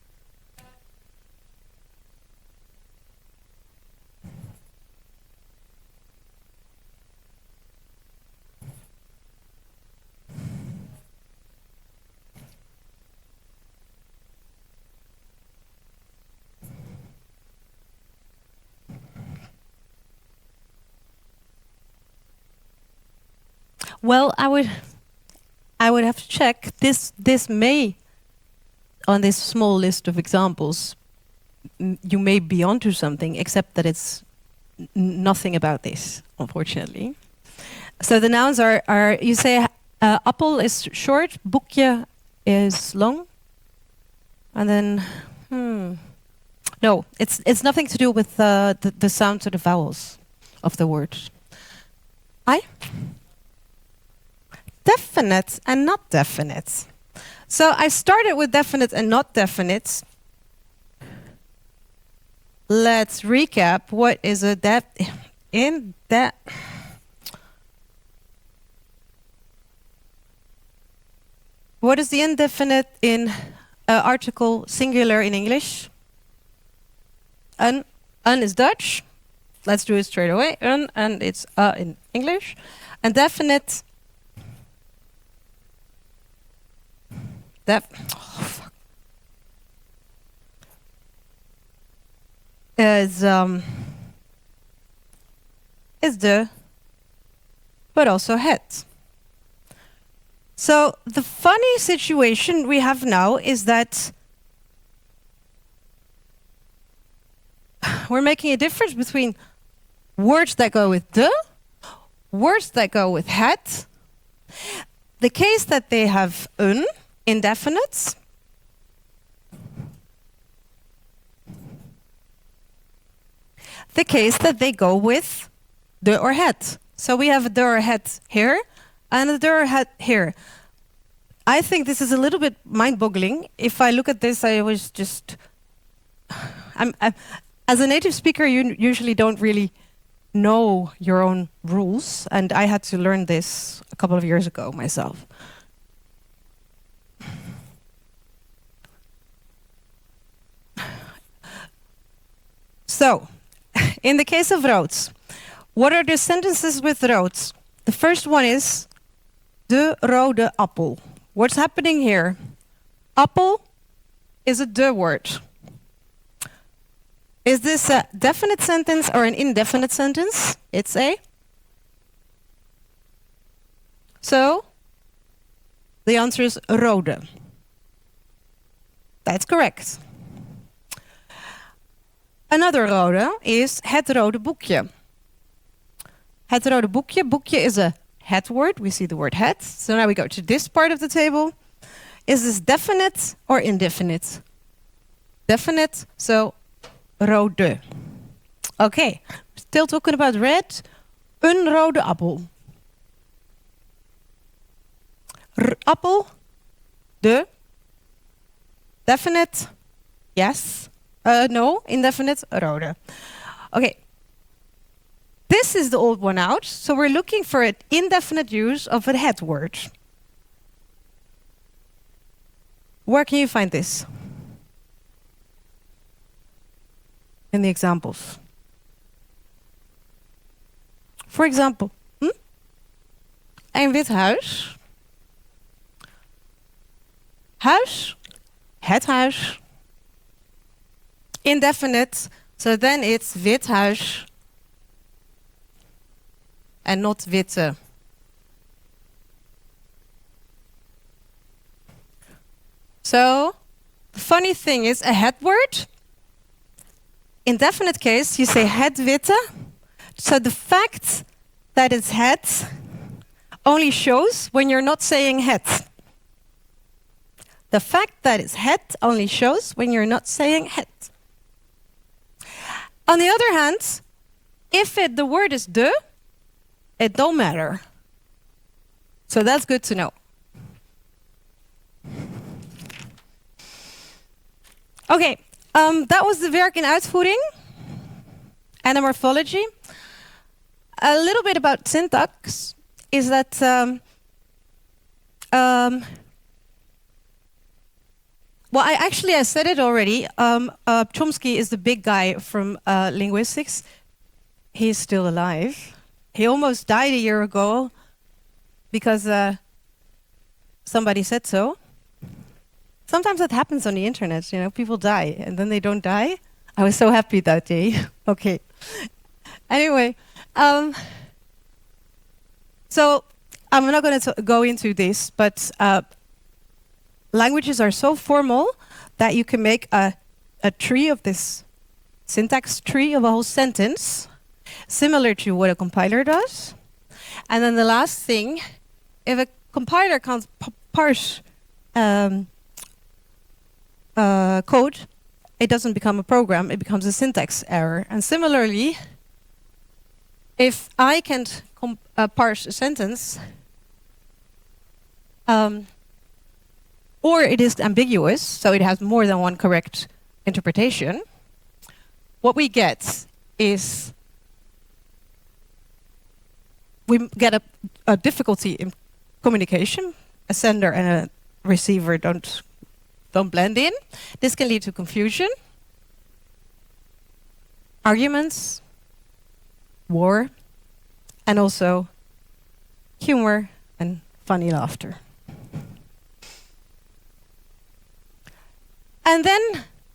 Well, I would have to check. This may, on this small list of examples, you may be onto something, except that it's nothing about this, unfortunately. So the nouns are you say appel is short, boekje is long, and then no, it's nothing to do with the sounds or the vowels of the words. Definite and not definite. So I started with definite and not definite. Let's recap. What is a What is the indefinite in article singular in English? Un is Dutch. Let's do it straight away. Un, and it's in English. And definite. Is the, but also het. So the funny situation we have now is that we're making a difference between words that go with the, words that go with het. The case that they have un, indefinites, the case that they go with de or het. So we have a de or het here and a de or het here. I think this is a little bit mind-boggling. If I look at this, I was just... as a native speaker, you usually don't really know your own rules, and I had to learn this a couple of years ago myself. So, in the case of roods, what are the sentences with roods? The first one is de rode appel. What's happening here? Appel is a de word. Is this a definite sentence or an indefinite sentence? It's a. So, the answer is rode. That's correct. Another rode is het rode boekje. Het rode boekje. Boekje is a het word. We see the word het. So now we go to this part of the table. Is this definite or indefinite? Definite, so rode. Okay, still talking about red. Een rode appel. Appel. De. Definite. Yes. No. Indefinite. Rode. Okay. This is the old one out. So we're looking for an indefinite use of a head word. Where can you find this? In the examples. For example, een wit huis. Huis, het huis. Indefinite, so then it's wit huis. And not witte. So, the funny thing is, a het word, in definite case, you say het witte. So the fact that it's het only shows when you're not saying het. The fact that it's het only shows when you're not saying het. On the other hand, if the word is de, it don't matter. So that's good to know. Okay, that was the werk in uitvoering and the morphology. A little bit about syntax is that well, I said it already. Chomsky is the big guy from linguistics. He's still alive. He almost died a year ago because somebody said so. Sometimes that happens on the internet, you know, people die and then they don't die. I was so happy that day. Okay. Anyway, so I'm not going to go into this, but languages are so formal that you can make a tree of this syntax tree of a whole sentence, similar to what a compiler does. And then the last thing, if a compiler can't parse code, it doesn't become a program, it becomes a syntax error. And similarly, if I can't parse a sentence, or it is ambiguous, so it has more than one correct interpretation, what we get is we get a difficulty in communication. A sender and a receiver don't blend in. This can lead to confusion, arguments, war, and also humor and funny laughter. And then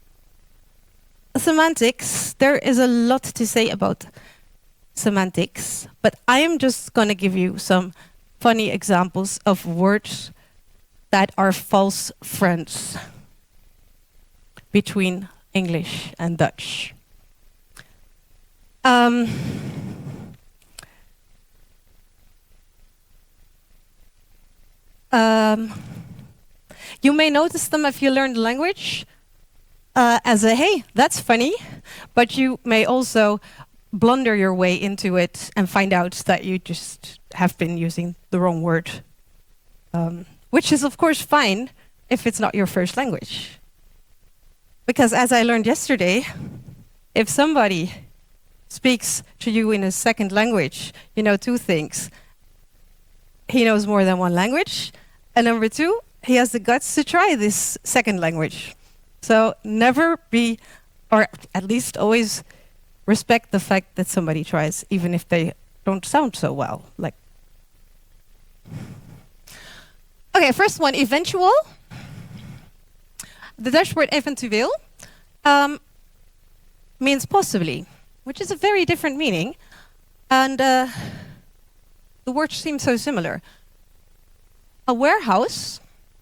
semantics. There is a lot to say about semantics, but I am just going to give you some funny examples of words that are false friends between English and Dutch. You may notice them if you learn the language as a, hey, that's funny, but you may also blunder your way into it and find out that you just have been using the wrong word, which is of course fine if it's not your first language. Because as I learned yesterday, if somebody speaks to you in a second language, you know two things. He knows more than one language, and number two, he has the guts to try this second language. So never be, or at least always respect the fact that somebody tries, even if they don't sound so well. Like, okay, first one, eventual. The Dutch word eventueel means possibly, which is a very different meaning, and the words seem so similar. A warehouse,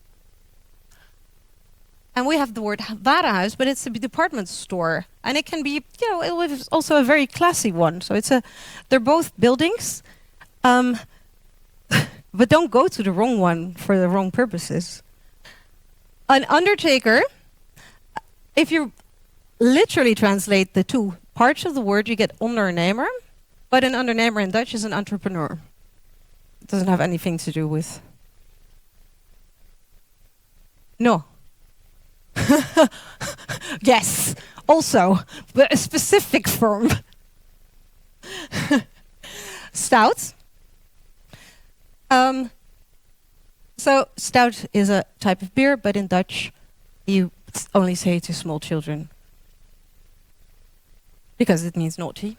and we have the word warenhuis, but it's a department store, and it can be, you know, it was also a very classy one. So it's they're both buildings, but don't go to the wrong one for the wrong purposes. An undertaker, if you literally translate the two parts of the word, you get ondernemer. But an ondernemer in Dutch is an entrepreneur. It doesn't have anything to do with... No. Yes, also, but a specific form. Stout. So stout is a type of beer, but in Dutch you only say it to small children because it means naughty.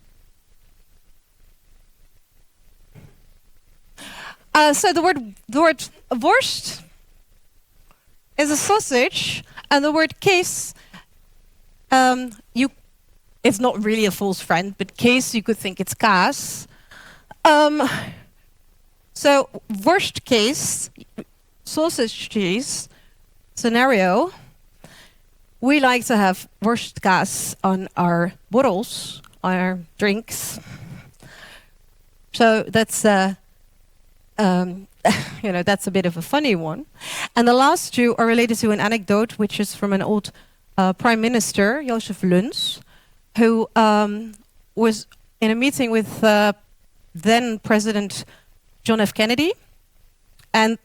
So the word worst is a sausage, and the word case, it's not really a false friend, but case you could think it's kaas. So worst case, sausage cheese scenario, we like to have worst kaas on our bottles, on our drinks. So that's that's a bit of a funny one. And the last two are related to an anecdote, which is from an old Prime Minister, Joseph Luns, who was in a meeting with then President John F. Kennedy. And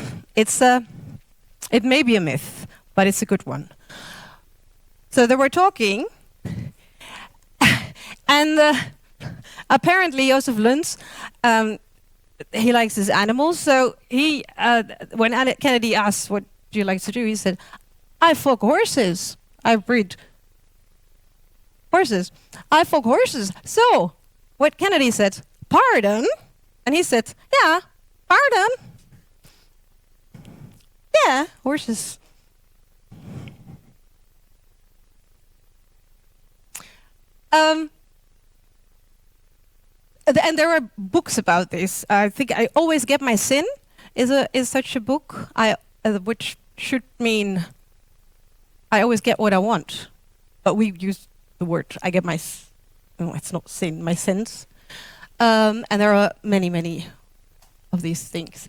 it may be a myth, but it's a good one. So they were talking, and apparently Joseph Luns, he likes his animals. So he, when Kennedy asked, "What do you like to do?" he said, "I fuck horses. I breed horses. I fuck horses." So what Kennedy said, "Pardon?" And he said, "Yeah, pardon. Yeah, horses." And there are books about this. I think I Always Get My Sin is such a book. Which should mean I always get what I want, but we use the word I get my. No, it's not sin. My sins. And there are many of these things.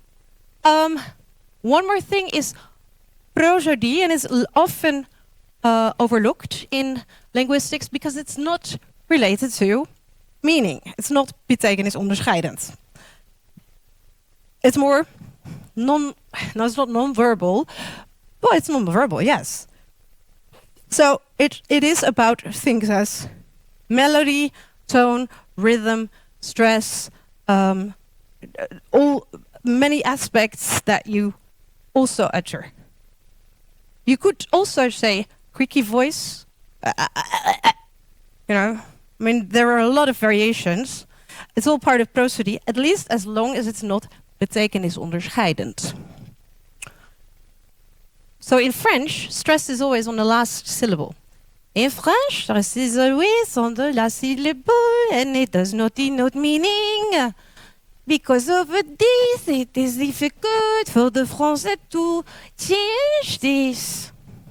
One more thing is prosody, and is often overlooked in linguistics because it's not related to meaning. It's not betekenisonderscheidend. It's more it's not non-verbal, but it's non-verbal, yes. So it is about things as melody, tone, rhythm, stress, all many aspects that you also utter. You could also say creaky voice, I mean, there are a lot of variations. It's all part of prosody, at least as long as it's not betekenisonderscheidend. So in French, stress is always on the last syllable. In French, stress is always on the last syllable, and it does not denote meaning. Because of this, it is difficult for the Français to change this.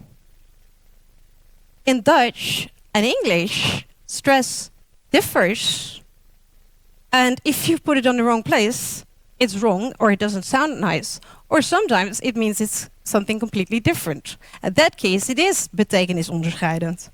In Dutch and English, stress differs. And if you put it on the wrong place, it's wrong, or it doesn't sound nice. Or sometimes it means it's something completely different. In that case, it is betekenisonderscheidend.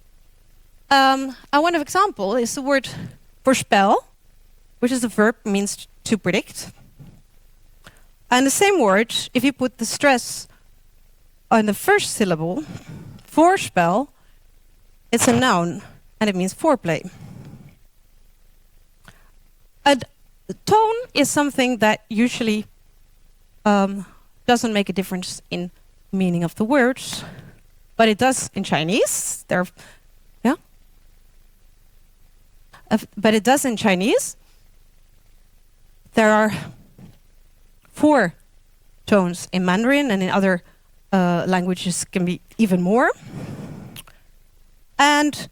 One example is the word voorspel, which is a verb, means to predict. And the same word, if you put the stress on the first syllable, voorspel, it's a noun, and it means foreplay. And tone is something that usually doesn't make a difference in meaning of the words, but it does in Chinese. But it does in Chinese. There are 4 tones in Mandarin, and in other languages can be even more. And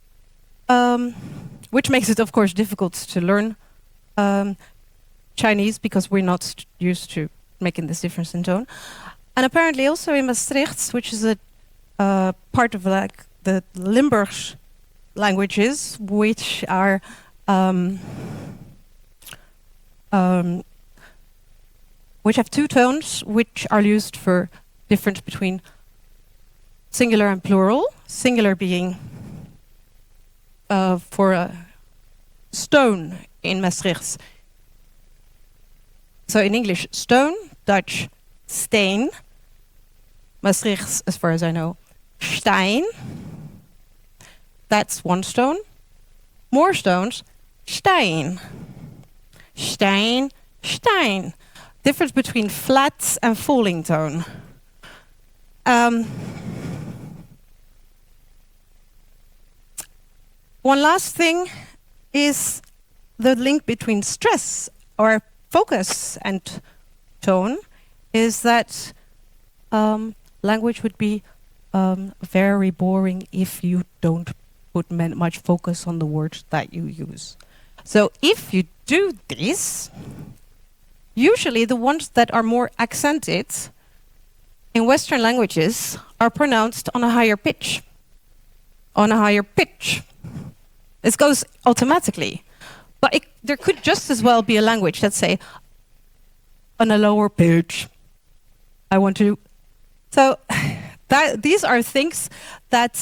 which makes it, of course, difficult to learn Chinese because we're not used to making this difference in tone. And apparently also in Maastricht, which is a part of the Limburg languages, which are which have 2 tones, which are used for difference between singular and plural. Singular being for a stone in Maastricht. So in English, stone, Dutch, steen. Maastricht, as far as I know, stein. That's one stone. More stones, stein. Stein, stein. Difference between flat and falling tone. One last thing is the link between stress or focus and tone is that language would be very boring if you don't put much focus on the words that you use. So if you do this, usually the ones that are more accented in Western languages are pronounced on a higher pitch. On a higher pitch. This goes automatically. But there could just as well be a language that say, on a lower pitch. I want to... So these are things that,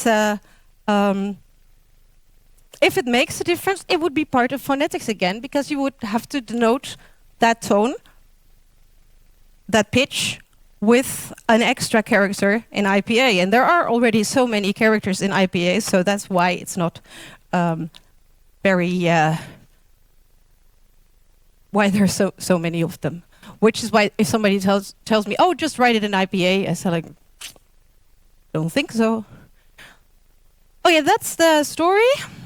if it makes a difference, it would be part of phonetics again, because you would have to denote that tone, that pitch, with an extra character in IPA. And there are already so many characters in IPA, so that's why it's not very... why there's so many of them. Which is why if somebody tells me, oh, just write it in IPA, I say like, don't think so. Oh yeah, that's the story.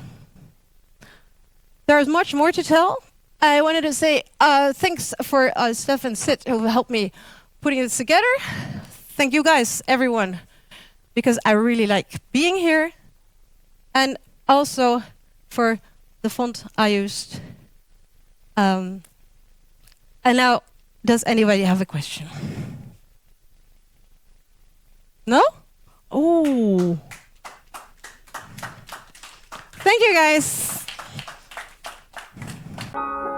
There's much more to tell. I wanted to say thanks for Steph and Sid who helped me putting this together. Thank you guys, everyone, because I really like being here. And also for the font I used. And now, does anybody have a question? No? Oh. Thank you, guys.